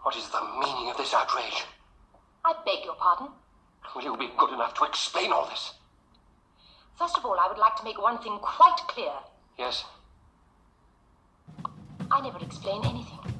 What is the meaning of this outrage? I beg your pardon? Will you be good enough to explain all this? First of all, I would like to make one thing quite clear. Yes? I never explain anything.